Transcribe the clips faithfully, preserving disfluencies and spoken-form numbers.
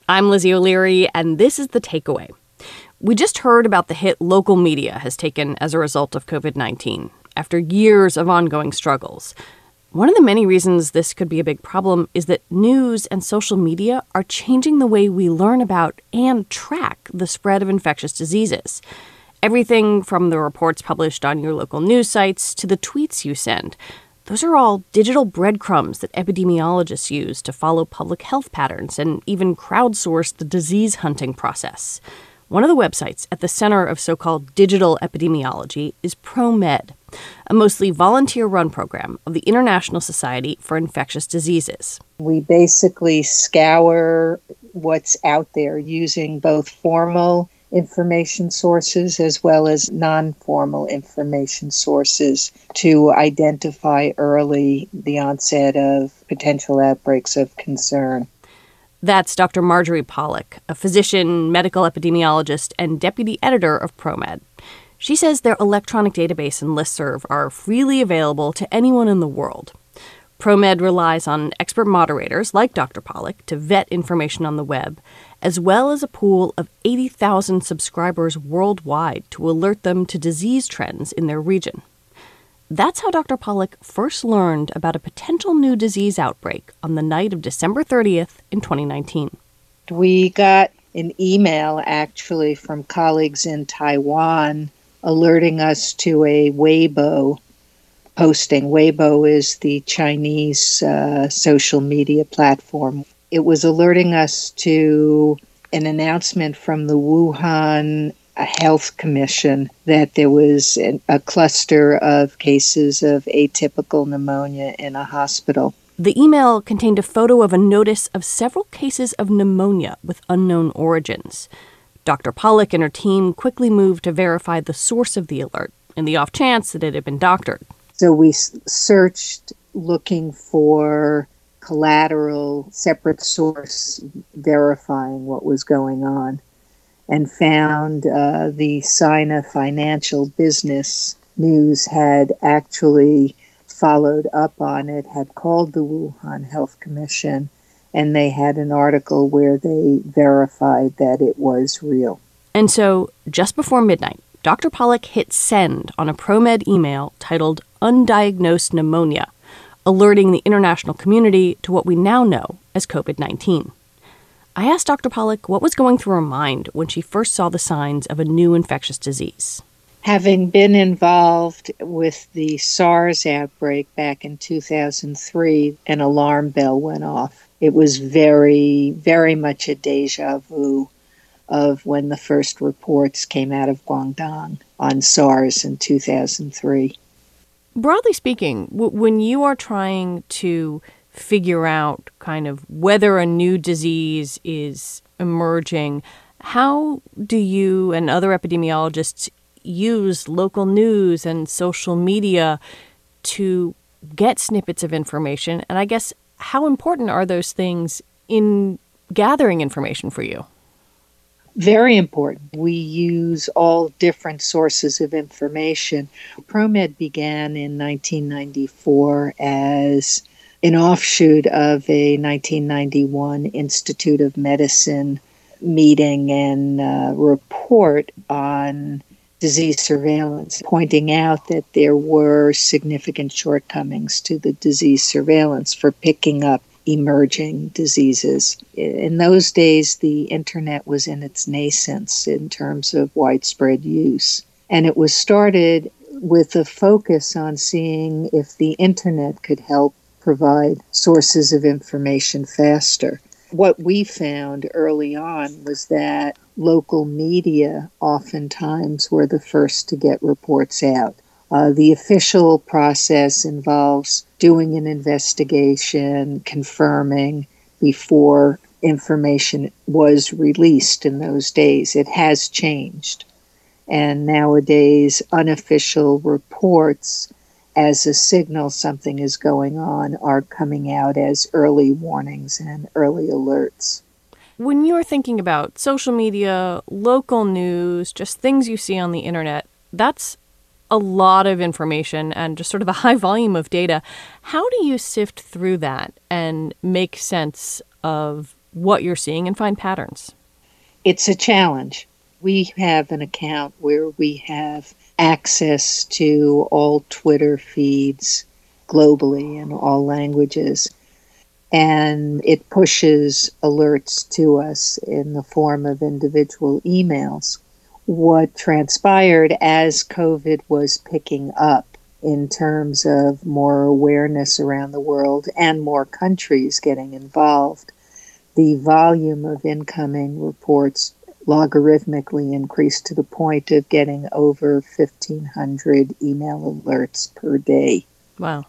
I'm Lizzie O'Leary, and this is The Takeaway. We just heard about the hit local media has taken as a result of covid nineteen, after years of ongoing struggles. One of the many reasons this could be a big problem is that news and social media are changing the way we learn about and track the spread of infectious diseases. Everything from the reports published on your local news sites to the tweets you send. Those are all digital breadcrumbs that epidemiologists use to follow public health patterns and even crowdsource the disease hunting process. One of the websites at the center of so-called digital epidemiology is ProMed, a mostly volunteer-run program of the International Society for Infectious Diseases. We basically scour what's out there using both formal information sources as well as non-formal information sources to identify early the onset of potential outbreaks of concern. That's Doctor Marjorie Pollack, a physician, medical epidemiologist, and deputy editor of ProMed. She says their electronic database and listserv are freely available to anyone in the world. ProMed relies on expert moderators like Doctor Pollack to vet information on the web, as well as a pool of eighty thousand subscribers worldwide to alert them to disease trends in their region. That's how Doctor Pollack first learned about a potential new disease outbreak on the night of December thirtieth in twenty nineteen. We got an email, actually, from colleagues in Taiwan alerting us to a Weibo posting. Weibo is the Chinese uh, social media platform. It was alerting us to an announcement from the Wuhan Health Commission that there was an, a cluster of cases of atypical pneumonia in a hospital. The email contained a photo of a notice of several cases of pneumonia with unknown origins. Doctor Pollack and her team quickly moved to verify the source of the alert, in the off chance that it had been doctored. So we s- searched looking for collateral, separate source verifying what was going on, and found uh, the Sina Financial Business News had actually followed up on it, had called the Wuhan Health Commission, and they had an article where they verified that it was real. And so, just before midnight, Doctor Pollack hit send on a ProMed email titled Undiagnosed Pneumonia, alerting the international community to what we now know as covid nineteen. I asked Doctor Pollack what was going through her mind when she first saw the signs of a new infectious disease. Having been involved with the SARS outbreak back in two thousand three, an alarm bell went off. It was very, very much a deja vu of when the first reports came out of Guangdong on SARS in two thousand three. Broadly speaking, w- when you are trying to figure out kind of whether a new disease is emerging, how do you and other epidemiologists use local news and social media to get snippets of information? And I guess, how important are those things in gathering information for you? Very important. We use all different sources of information. ProMed began in nineteen ninety-four as an offshoot of a nineteen ninety-one Institute of Medicine meeting and uh, report on disease surveillance, pointing out that there were significant shortcomings to the disease surveillance for picking up emerging diseases. In those days, the internet was in its nascence in terms of widespread use. And it was started with a focus on seeing if the internet could help provide sources of information faster. What we found early on was that local media oftentimes were the first to get reports out. Uh, the official process involves doing an investigation, confirming before information was released in those days. It has changed. And nowadays, unofficial reports as a signal something is going on are coming out as early warnings and early alerts. When you're thinking about social media, local news, just things you see on the internet, that's a lot of information and just sort of a high volume of data. How do you sift through that and make sense of what you're seeing and find patterns? It's a challenge. We have an account where we have access to all Twitter feeds globally in all languages. And it pushes alerts to us in the form of individual emails. What transpired as COVID was picking up in terms of more awareness around the world and more countries getting involved, the volume of incoming reports logarithmically increased to the point of getting over fifteen hundred email alerts per day. Wow.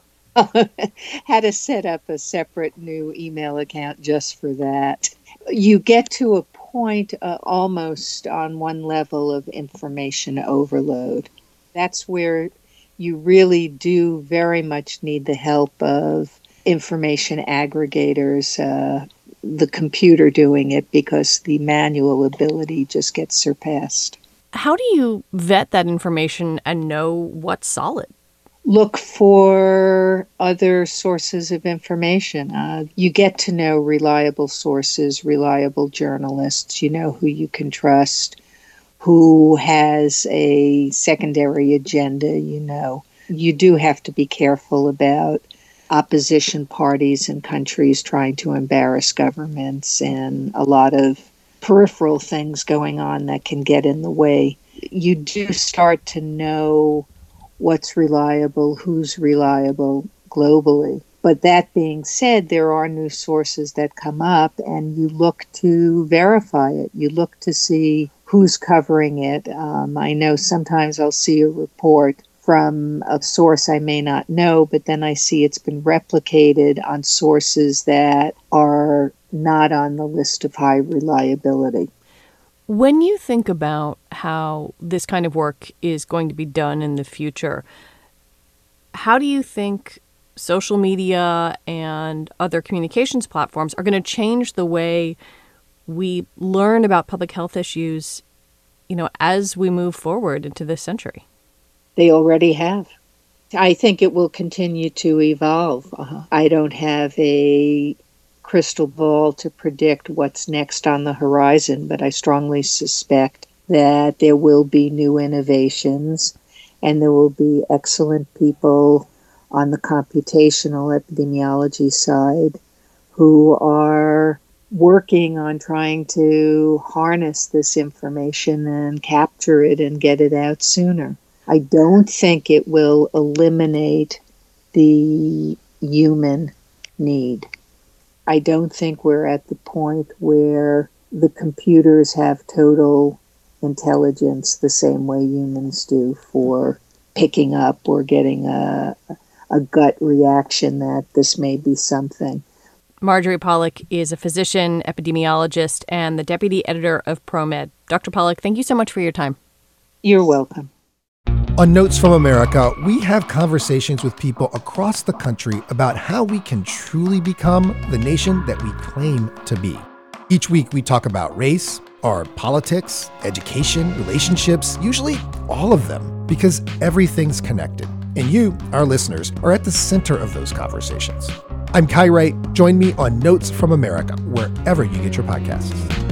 Had to set up a separate new email account just for that. You get to a point uh, almost on one level of information overload. That's where you really do very much need the help of information aggregators, uh, the computer doing it, because the manual ability just gets surpassed. How do you vet that information and know what's solid? Look for other sources of information. Uh, you get to know reliable sources, reliable journalists. You know who you can trust, who has a secondary agenda, you know. You do have to be careful about opposition parties and countries trying to embarrass governments and a lot of peripheral things going on that can get in the way. You do start to know what's reliable, who's reliable globally. But that being said, there are new sources that come up and you look to verify it. You look to see who's covering it. Um, I know sometimes I'll see a report from a source I may not know, but then I see it's been replicated on sources that are not on the list of high reliability. When you think about how this kind of work is going to be done in the future, how do you think social media and other communications platforms are going to change the way we learn about public health issues, you know, as we move forward into this century? They already have. I think it will continue to evolve. Uh, I don't have a crystal ball to predict what's next on the horizon, but I strongly suspect that there will be new innovations and there will be excellent people on the computational epidemiology side who are working on trying to harness this information and capture it and get it out sooner. I don't think it will eliminate the human need. I don't think we're at the point where the computers have total intelligence the same way humans do for picking up or getting a, a gut reaction that this may be something. Marjorie Pollack is a physician, epidemiologist, and the deputy editor of ProMed. Doctor Pollack, thank you so much for your time. You're welcome. On Notes from America, we have conversations with people across the country about how we can truly become the nation that we claim to be. Each week, we talk about race, or politics, education, relationships, usually all of them, because everything's connected. And you, our listeners, are at the center of those conversations. I'm Kai Wright. Join me on Notes from America, wherever you get your podcasts.